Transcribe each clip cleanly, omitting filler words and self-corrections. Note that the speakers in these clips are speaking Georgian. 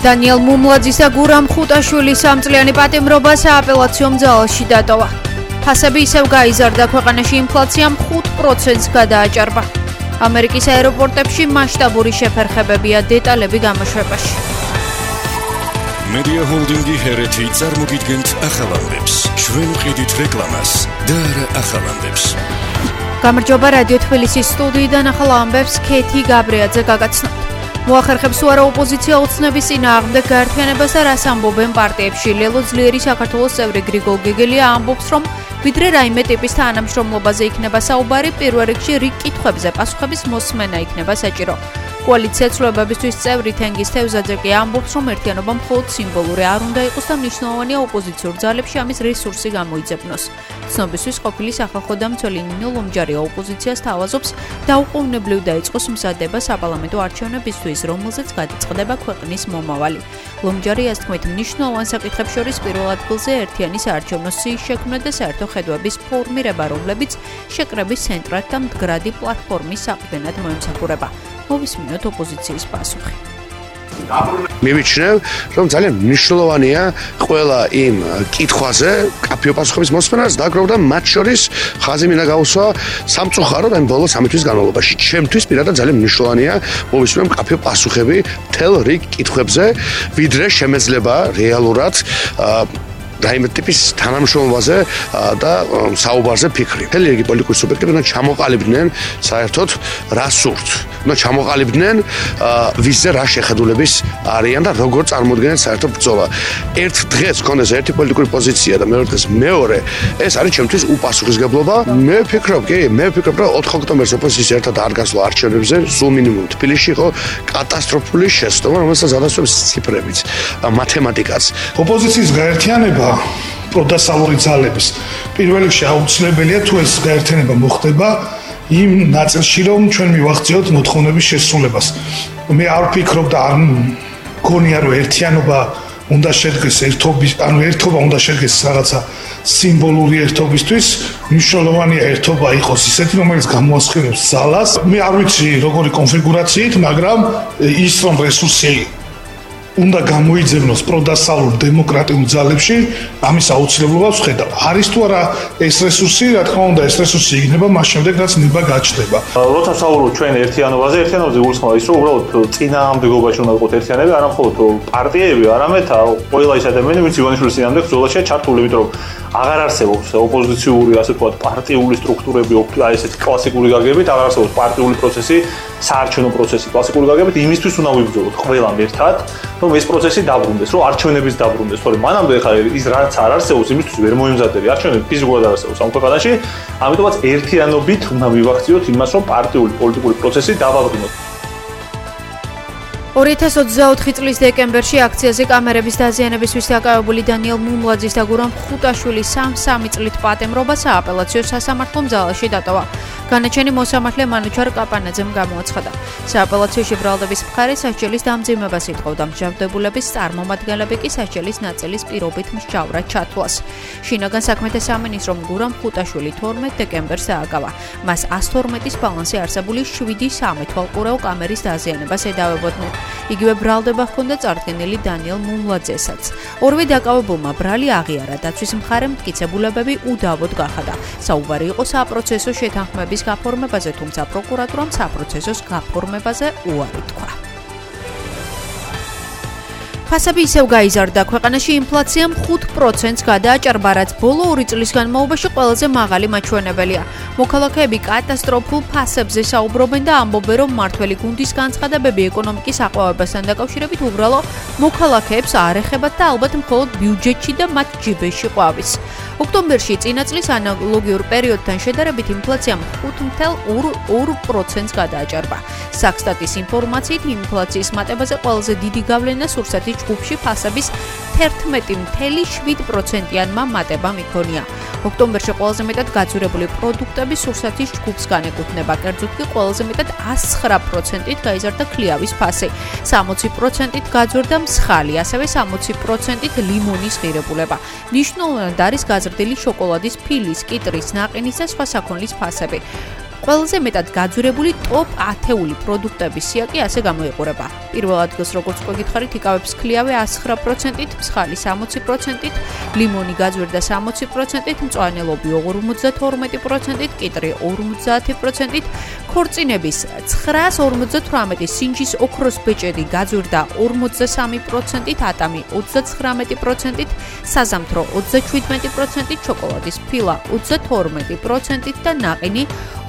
დანიელ მუმლაძის და გურამ ხუტაშვილის სამწლიანი პატიმრობა სააპელაციო ძალაში დატოვა. ფასები ისევ გაიზარდა, ქვეყანაში ინფლაციამ 5%-ს გადააჭარბა. ამერიკის აეროპორტებში მასშტაბური შეფერხებებია, დეტალები გამოშვებაში. Media Holding-ი ჰერეთი წარმოგიდგენთ ახალ ამბებს. ჩვენ ვყიდით რეკლამას და არა ახალ ამბებს. გამარჯობა, რადიო თბილისის სტუდიიდან ახალ ამბებს ქეთი გაბრიაძე გაგაცნობთ. მოახერხებს უარა ოპოზიცია ოცნების წინააღმდეგ გაერთიანებას და რას ამბობენ პარტიებში. ლელო ძლიერი საქართველოს წევრი გრიგოლ გეგელია ამბობს, რომ ვიდრე რაიმე ტიპის თანამშრომლობაზე იქნება საუბარი, პირველ რიგში რიგ კითხვებზე პასუხების მოსმენა იქნება საჭირო. კოალიცია ცვლილებებისთვის წევრი თენგიზ თევზაძე კი ამბობს, რომ ერთიანობა მხოლოდ სიმბოლური არ უნდა იყოს და მნიშვნელოვანია ოპოზიციურ ძალებში ამის რესურსი გამოიძებნოს. ცნობისთვის ყოფილი სახალხო დამცველი ნინო ლომჯარია ოპოზიციას თავაზობს დაუყოვნებლივ დაიწყოს მზადება საპარლამენტო არჩევნებისთვის, რომელზეც გადაწყდება ქვეყნის მომავალი. ლომჯარიას თქმით, მნიშვნელოვან საკითხებს შორის პირველ ადგილზე ერთიანი საარჩევნო სიის შექმნა და საერთო ხედვების ფორმირება, რომლებიც შეკრების ცენტრად და მდგრადი პლატფორმის საყრდენად მოემსახურება. მოვისმინოთ ოპოზიციის პასუხი. მივიჩნევ, რომ ძალიან მნიშვნელოვანია ყველა იმ კითხვაზე კაფეო პასუხების მოსმენას დაგროვდა, მათ შორის ხაზი მინდა გავუსვა სამწუხაროდ ამ ბოლო 3 თვის განმავლობაში. ჩემთვის პირადად ძალიან მნიშვნელოვანია მოვისმენ კაფეო პასუხები მთელ რიგ კითხვებზე, ვიდრე შემეძლება რეალურად რაიმე ტიპის თანამშრომლობაზე და საუბარზე ფიქრი. მთელი რიგი პოლიტიკური სუბიექტები უნდა ჩამოყალიბდნენ საერთოდ რა სურთ. უნდა ჩამოყალიბდნენ ვისზე რა შეხედულების არიან და როგორ წარმოადგენენ საერთო ბრძოლა. ერთ დღეს ქონდეს ერთი პოლიტიკური პოზიცია და მეორე დღეს მეორე, ეს არის ჩემთვის უპასუხისმგებლობა. მე ვფიქრობ, რომ 4 ოქტომბერს ოპოზიცია ერთად არ გასვლა არჩევნებზე, სულ მინიმუმ თბილისში იყო კატასტროფული შეცდომა, რომელსაც ადასტურებს ციფრებიც, მათემატიკაც. ოპოზიციის გაერთიანება პროდასალური ძალების პირველ რიგში აუცილებელია თუ ეს გაერთიანება მოხდება იმ ნაწილში, რომ ჩვენ მივახციოთ მოთხოვნების შესრულებას. მე არ ვფიქრობ და არ მგონია, რომ ერთიანობა უნდა შედგეს ერთობა უნდა შედგეს რაღაცა სიმბოლური ერთობისთვის. მნიშვნელოვანია ერთობა იყოს ისეთი, რომელიც გამოასხივებს ძალას. მე არ ვიცი როგორი კონფიგურაციით, მაგრამ ის რომ რესურსი უნდა გამოიძებნოს პროდასალურ დემოკრატიულ ძალებში, ამის აუცილებლობას ვხედავ. არის თუ არა ეს რესურსი, რა თქმა უნდა, ეს რესურსი იქნება მას შემდეგ, რაც ნება გაჩნდება. როცა ვსაუბრობ ჩვენ ერთიანობაზე გულისხმობა ის, რომ უბრალოდ წინააღმდეგობაში უნდა იყოს ერთიანები, არა მხოლოდ პარტიები, არამედ ყველა ის ადამიანები, ვინც ივანიშვილის წინააღმდეგ ბრძოლაშია ჩართული, იმიტომ რომ აღარ არსებობს ოპოზიციური, ასე ვთქვათ, პარტიული სტრუქტურები, ესეთი კლასიკური გაგებით, აღარ არსებობს პარტიული პროცესი, საარჩევნო პროცესი კლასიკური გაგებით, იმისთვის უნდა ვიბრძოლოთ ყველამ ერთად, რომ ეს პროცესი დაბრუნდეს, რომ არჩევნებიც დაბრუნდეს, თორემ მანამდე ხა ის რაც არ არსებობს, იმისთვის ვერ მოიმზადები. არჩევნები ფიზიკურად არ არსებობს ამ ქვეყანაში, ამიტომაც ერთიანობით უნდა მივახციოთ იმას, რომ პარტიული პოლიტიკური პროცესი დავაბრუნოთ. 2024 წლის დეკემბერში აქციაზე კამერების დაზიანებისთვის დაკავებული დანიელ მუმლაძის და გურამ ხუტაშვილის 3 წლით პატიმრობა სააპელაციო სასამართლო ძალაში დატოვა. განაჩენი მოსამართლე მანუჩარ კაპანაძემ გამოაცხადა. სააპელაციოში ბრალდების მხარე სასჯელის დამძიმებას ითხოვდა, მსჯავრდებულების წარმომადგენლები კი სასჯელის ნაწილის პირობით მსჯავრად ჩათვლას. შინაგან საქმეთა სამინისტრომ გურამ ხუტაშვილი 12 დეკემბერს დააკავა. მას 112-ის ბალანსი არსებული 7 სამეთვალყურეო კამერის დაზიანებას ედავებოდნენ. იგივე ბრალდება ჰქონდა წარდგენილი დანიელ მუმლაძესაც. ორივე დაკავებულმა ბრალი აღიარა, დაცვის მხარემ მტკიცებულებები უდავოდ გახადა. საუბარი იყო საპროცესო შეთანხმების გაფორმებაზე, თუმცა პროკურატურამ საპროცესოს გაფორმებაზე უარი თქვა. ფასები ისევ გაიზარდა, ქვეყანაში ინფლაციამ 5%-ს გადააჭარბა, რაც ბოლო 2 წლის განმავლობაში ყველაზე მაღალი მაჩვენებელია. მოქალაქეები კატასტროფულ ფასებზე საუბრობენ და ამბობენ, რომ მმართველი გუნდის განცხადებები ეკონომიკის აყვავებასთან დაკავშირებით უბრალო მოქალაქეებს არ ეხებათ და ალბათ მხოლოდ ბიუჯეტში და მათ ჯიბეში ყვავის. ოქტომბერში წინა წლის ანალოგიურ პერიოდთან შედარებით ინფლაციამ 5.2%-ს გადააჭარბა. საქსტატის ინფორმაციით, ინფლაციის მატებაზე ყველაზე დიდი გავლენა რუსეთის ჯგუფში ფასების 11.7%-იანმა მატებამ იქონია. ოქტომბერში ყველაზე მეტად გაძვირებული პროდუქტები რუსეთის ჯგუფს განეკუთვნება, კერძოდ კი ყველაზე მეტად 109%-ით გაიზარდა ქლიავის ფასი, 60%-ით გაძვირდა მსხალი, ასევე 60%-ით ლიმონის ღირებულება. მნიშვნელოვნად არის გაზრდილი შოკოლადის, ფილის, კიტრის, ნაყინის და სხვა საქონლის ფასები. ყველაზე მეტად გაძვირებული ტოპ 10 პროდუქტების სიაკი ასე გამოიყურება. პირველ ადგილს როგორც უკვე გითხარით, იკავებს ქლიავე 109%-ით, მსხალი 60%-ით, ლიმონი გაძვირდა 60%-ით, მწვანე ლობი 52%-ით, კიტრი 50%-ით, ქორწინების 958, სინჯის ოქროს ბეჭედი გაძვირდა 53%-ით, ატამი 39%-ით, საზამთრო 37%-ით, შოკოლადის ფილა 32%-ით და ნაყინი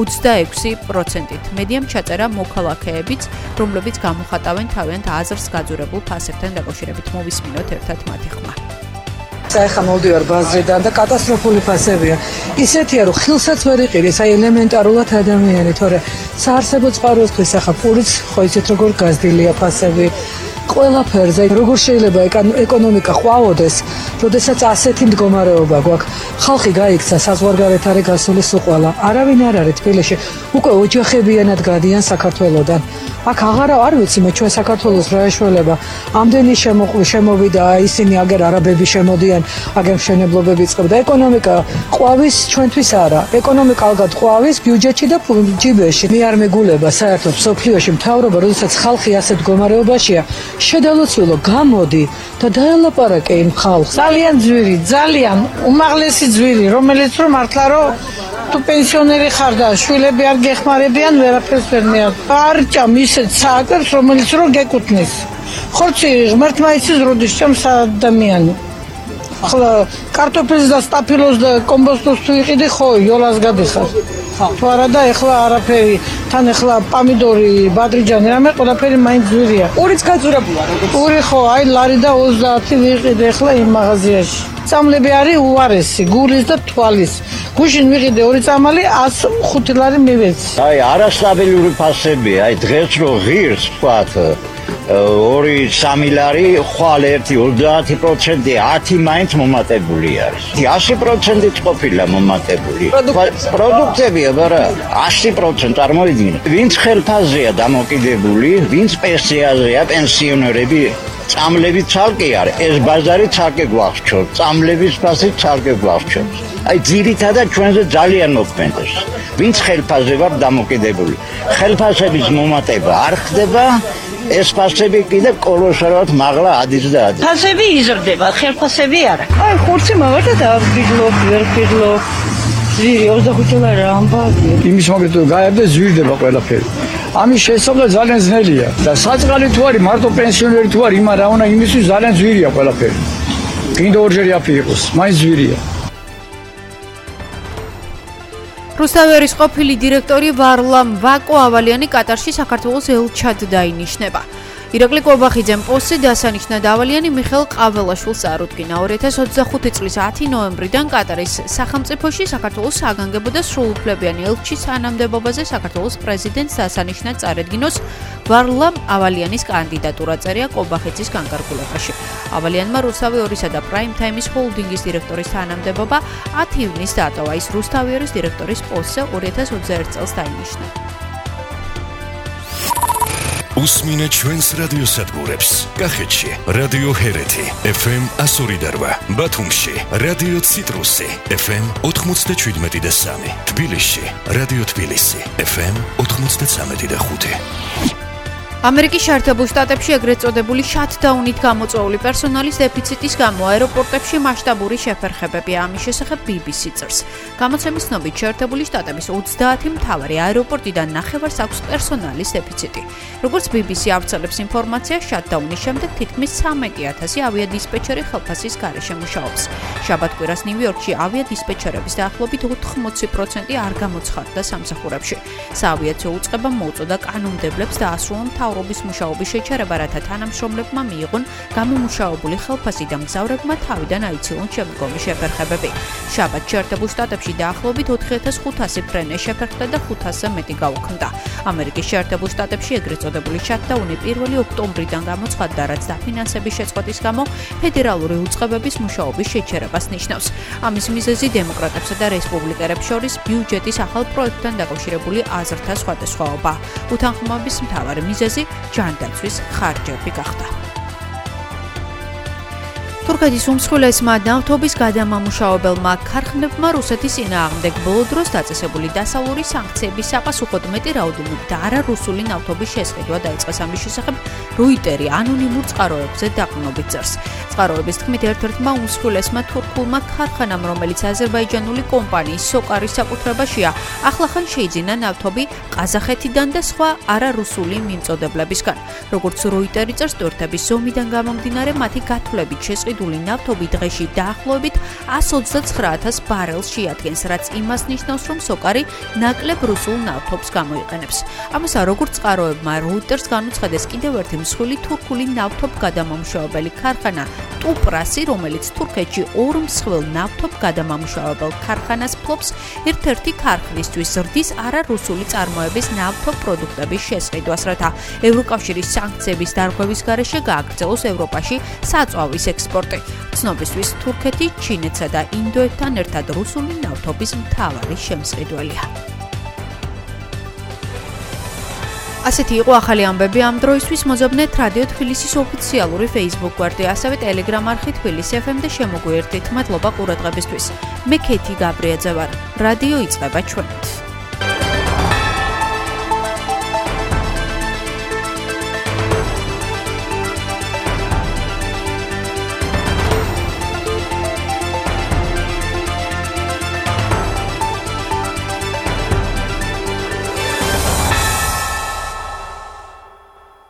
26%-ით. მედიამ ჩაწერა მოქალაქეებიც, რომლებიც გამოხატავენ თავიანთ აზრს გაძვირებულ ფასებთან დაკავშირებით. მოვისმინოთ ერთად მათი ხმა. ეხლა მოვდივარ ბაზრიდან და კატასტროფული ფასებია. ისეთია, რომ ხილსაც ვერ იყირის, აი ელემენტარულად ადამიანი, თორე საარსებო წყაროს დღეს ახლა პურიც ხო იცით როგორ გაზრდილია ფასები. ყველაფერზე როგორ შეიძლება ეკონომიკა ყვაოდეს, როდესაც ასეთი მდგომარეობა გვაქვს. ხალხი გაიქცა საზღვარგარეთ არის გასული სუყვალა. არავინ არ არის თბილისში. უკვე ოჯახებიანად გადიან საქართველოდან. აქ არ ვიცი მე ჩვენ საქართველოს რა ეშველება. ამდენი შემოვიდა ისინი აგერ არაბები შემოდიან, აგერ მშენებლობები წყებდა. ეკონომიკა ყვავის ჩვენთვის არა. ეკონომიკა ალბათ ყვავის ბიუჯეტში და ჯიბეში. მე არ მეგულება საერთოდ სოფლიოში მთავრობა, როდესაც ხალხი ასეთ მდგომარეობაშია, შედალოცვილო გამოდი და დაელაპარაკე იმ ხალხს. ძალიან ძვირი, ძალიან უმაღლესი ძვირი, რომელიც რომ მართლა რომ თუ პენსიონერი ხარ და შვილები არ გეხმარებიან, ვერაფერს ვერ მეარ. არ ჭამ ისეთ საკვებს, რომელიც რომ გეკუთვნის. ხორცი ღმერთმა იცის როდის ჭამს ადამიანი. ახლა კარტოფილს და სტაფილოს და კომბოსტოს თუ იყიდი, ხო, იოლას გადიხარ. თუ არა და ეხლა არაფერი, თან ეხლა პამიდორი, ბადრიჯანი, რამე ყველაფერი მაინც ძვირია. პურიც გაძვირებულა როგორც. პური ხო, აი ლარი და 30 ვიყიდე ეხლა იმ მაღაზიაში. წამლები არის უარესი, გულის და თვალის. გუშინ ვიყიდე 2 წამალი 105 ლარი მივეცი. აი არასტაბილური ფასებია, აი დღეს რო ღირს ვთქვათ 2-3 ლარი, ხვალ 30% 10 მაინც მომატებული არის. 100%-ით ყოფილა მომატებული. პროდუქტებია, მაგრამ 100% წარმოიდგინე. ვინც ხელფასზეა დამოკიდებული, ვინც პენსიაზეა, პენსიონერები წამლები ცალკე არის, ეს ბაზარი ცალკე გვახშობს, წამლების ფასი ცალკე გვახშობს. აი ძირითადად ჩვენზე ძალიან მოქმედებს. ვინც ხელფასზე ვარ დამოკიდებული. ხელფასების მომატება არ ხდება, ეს ფასები კიდე კოლოსალურად მაღლა ადის და ადის. ფასები იზრდება, ხელფასები არა. აი ხორცი მაგათა დავგიგლობ, ვერ გიგლობ. ძვირი 25 ლარი ამბავია. იმის მაგალითად გაერდა ზვირდება ყველაფერი. ამის შესწავლა ძალიან ძნელია და საწყალი თუ არის მარტო პენსიონერი თუ არის, მაგრამ რა უნდა იმისთვის ძალიან ძვირია ყველაფერი. კიდე ორჯერ აფი იყოს, მაინც ძვირია. რუსთავიერის ყოფილი დირექტორი ვარლამ ვაკო ავალიანი კატარში საქართველოს ელჩად დაინიშნება. ირაკლი კობახიძემ პოსტზე დასანიშნა და ავალიანი მიხეილ ყაველაშვილს წარუდგინა. 2025 წლის 10 ნოემბრიდან კატარის სახელმწიფოში საქართველოს საგანგებო და სრულუფლებიანი ელჩის თანამდებობაზე საქართველოს პრეზიდენტს დასანიშნად წარედგინოს ვარლამ ავალიანის კანდიდატურა, წერია კობახიძის განკარგულებაში. ავალიანმა რუსთავი 2-სა და პრაიმ თაიმის ჰოლდინგის დირექტორის თანამდებობა 10 ივნისს დატოვა. ის რუსთავიერის დირექტორის პოსტზე 2021 წელს დაინიშნა. უსმინეთ ჩვენს რადიოსადგურებს. კახეთში რადიო ჰერეთი FM 102.8, ბათუმში რადიო ციტრუსი FM 97.3, თბილისში რადიო თბილისი FM 93.5. ამერიკის შეერთებულ შტატებში ეგრეთ წოდებული შატდაუნით გამოწვეული პერსონალის დეფიციტის გამო აეროპორტებში მასშტაბური შეფერხებებია. ამის შესახებ BBC წერს. გამოცემის ცნობით შეერთებული შტატების 30 მთავარი აეროპორტიდან 9-ს აქვს პერსონალის დეფიციტი. როგორც BBC ავრცელებს ინფორმაციას, შატდაუნის შემდეგ თითქმის 13,000 ავიადისპეჩერი ხელფასის გარეშე მუშაობს. შაბათ-კვირას ნიუ-იორკში ავიადისპეჩერების დაახლოებით 80% არ გამოცხადდა სამსახურებში. საავიაციო უწყებამ მოუწოდა კანონმდებლებს დაასრულონ მთავრობის მუშაობის შეჩერება, რათა თანამშრომლებმა მიიღონ გამომუშავებული ხელფასი და მგზავრებმა თავიდან აიცილონ შემდგომი შეფერხებები. შაბათ შეერთებულ შტატებში დაახლოებით 4500 ფრენე შეფერხდა და 500-ზე მეტი გაუქმდა. ამერიკის შეერთებულ შტატებში ეგრეთ წოდებული შატდაუნი 1 ოქტომბრიდან გამოცხადდა, რაც დაფინანსების შეწყვეტის გამო ფედერალური უწყებების მუშაობის შეჩერებას ნიშნავს. ამის მიზეზი დემოკრატებსა და რესპუბლიკელებს შორის ბიუჯეტის ახალ პროექტთან დაკავშირებული აზრთა სხვადასხვაობა. უთანხმოების მთავარი მიზეზი ჯანდაცვის ხარჯები გახდა. თურქეთის უმსხვილესმა ნავთობის გადამამუშავებელმა ქარხნებმა რუსეთის წინააღმდეგ ბოლო დროს დაწესებული დასავლური სანქციების საპასუხოდ მეტი რაოდენობით და არარუსული ნავთობის შესყიდვა დაიწყეს. ამის შესახებ როიტერი ანონიმურ წყაროებზე დაყრდნობით წერს. წყაროების თქმით, ერთ-ერთმა უმსხვილესმა თურქულმა ქარხანამ, რომელიც აზერბაიჯანული კომპანიის სოკარის საკუთრებაშია, ახლახან შეიძინა ნავთობი ყაზახეთიდან და სხვა არარუსული მიმწოდებლებისგან. როგორც როიტერი წერს, ტვირთების ზომიდან გამომდინარე, მათი გათვლებით შესყიდული ნავთობი დღეში დაახლოებით 129,000 ბარელს შეადგენს, რაც იმას ნიშნავს, რომ სოკარი ნაკლებ რუსულ ნავთობს გამოიყენებს. ამასა, როგორც წყაროებმა როუტერს განუცხადეს, კიდევ ერთი მსხვილი თურქული ნავთობ გადამამუშავებელი ქარხანა ტუპრასი, რომელიც თურქეთში ორ მსხვილ ნავთობ გადამამუშავებელ ქარხანას ფლობს, ერთ-ერთი ქარხნისთვის ზრდის არარუსული წარმოების ნავთობ პროდუქტების შესყიდვას, რათა ევროკავშირის სანქციების დარღვევის გარეშე გააგრძელოს ევროპაში საწვავის ექსპორტი. ცნობისთვის, თურქეთი, ჩინეთსა და ინდოეთთან ერთად რუსული ნავთობის მთავარი შემსყიდველია. ასეთი იყო ახალი ამბები ამ დროისთვის. მოზობნეთ რადიო თბილისის ოფიციალური Facebook გვერდი, ასევე Telegram არხი თბილისი FM და შემოგვიერთდით. მადლობა ყურადღებისთვის. მე ქეთი გაბრიაძე ვარ. რადიო იწყება ჩვენით.